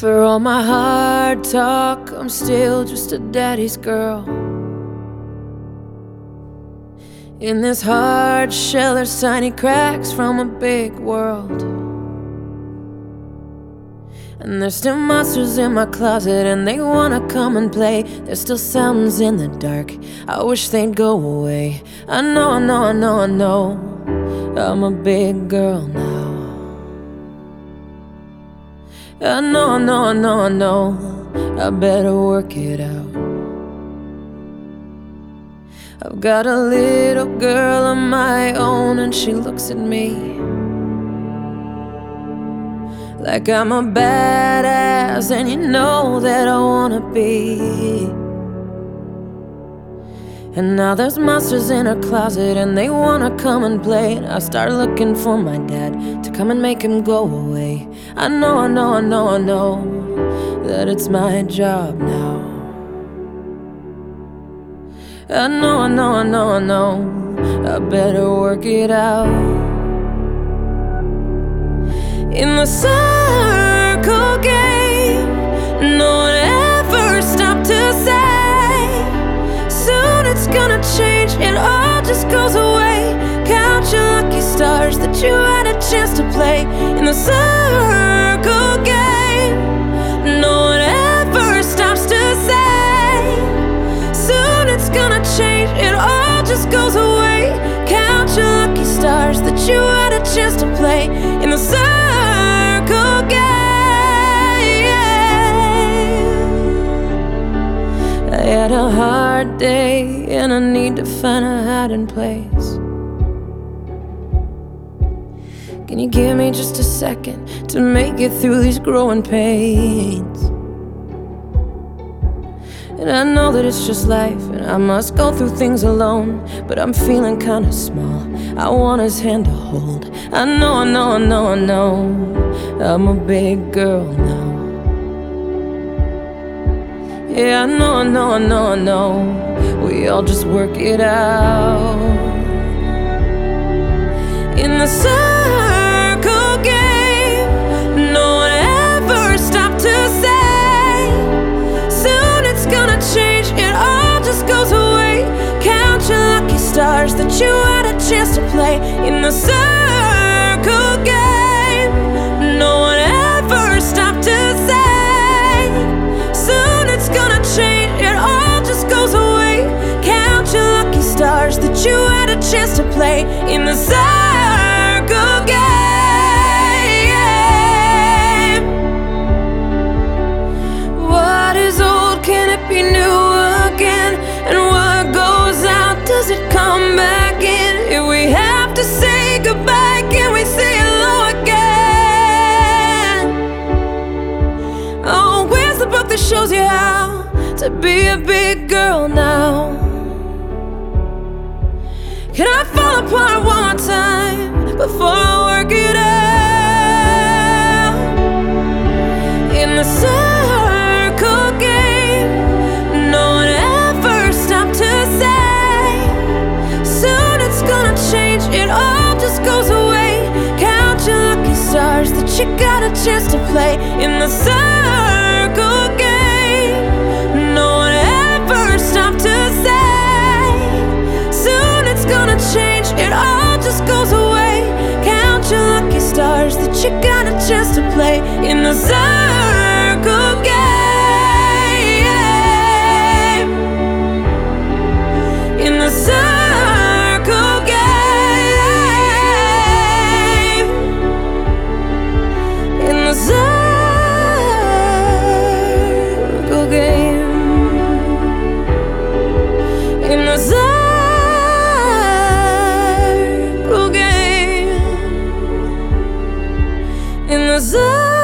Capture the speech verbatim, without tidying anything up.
For all my hard talk, I'm still just a daddy's girl. In this hard shell, there's tiny cracks from a big world. And there's still monsters in my closet, and they wanna come and play. There's still sounds in the dark, I wish they'd go away. I know, I know, I know, I know, I'm a big girl now. I know, I know, I know, I know, I better work it out. I've got a little girl of my own, and she looks at me like I'm a badass, and you know that I wanna be. And now there's monsters in her closet, and they wanna come and play. And I start looking for my dad to come and make him go away. I know, I know, I know, I know that it's my job now. I know, I know, I know, I know, I better work it out. In the circle game, no one ever stopped to say, soon it's gonna change, it all just goes away. Count your lucky stars that you had a chance to play. In the circle game, no one ever stops to say, soon it's gonna change, it all just goes away. Count your lucky stars that you had a chance to play. In the circle game, I had a hard day, and I need to find a hiding place. Can you give me just a second to make it through these growing pains? And I know that it's just life, and I must go through things alone, but I'm feeling kinda small, I want his hand to hold. I know, I know, I know, I know, I'm a big girl now. Yeah, I know, I know, I know, I know, we all just work it out. In the circle game, no one ever stopped to say, soon it's gonna change, it all just goes away. Count your lucky stars that you had a chance to play. In the circle game, no one ever stopped to say, soon it's gonna change, it all just goes away. Count your lucky stars that you had a chance to play. In the circle game, what is old, can it be new again? And what goes out, does it come back in? If we have to say goodbye, can we say hello again? Oh, where's the book that shows you how to be a big girl now? Can I fall apart one more time before I work it out? In the circle game, no one ever stopped to say, soon it's gonna change, it all just goes away. Count your lucky stars that you got a chance to play. In the circle game, no one ever stopped to say, soon it's gonna change, it all just goes away. Count your lucky stars that you got a chance to play. In the circle game, in the circle game, in the circle game, in the circle game, in the circle.